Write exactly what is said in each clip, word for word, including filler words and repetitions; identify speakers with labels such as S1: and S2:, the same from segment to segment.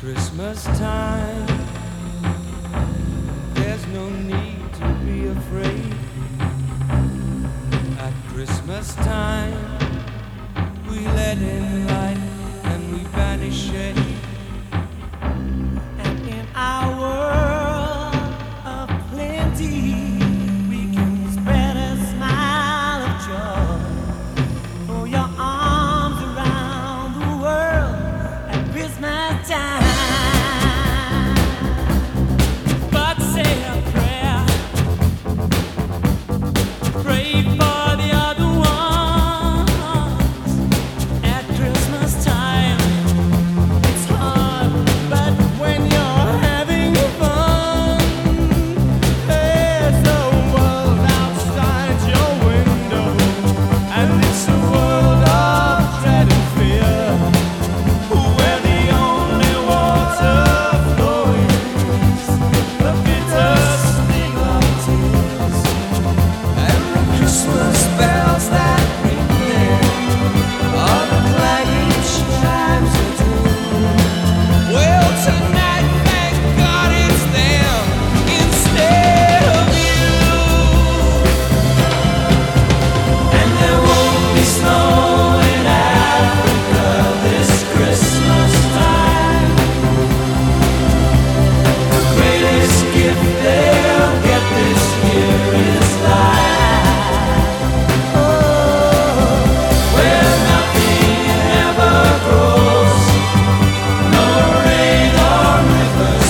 S1: Christmas time, there's no need to be afraid. At Christmas time, we let in light and we banish shade. And in our world of plenty, we can spread a smile of joy. Throw your arms around the world at Christmas time.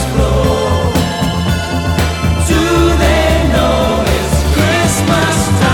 S2: Do they know it's Christmas time?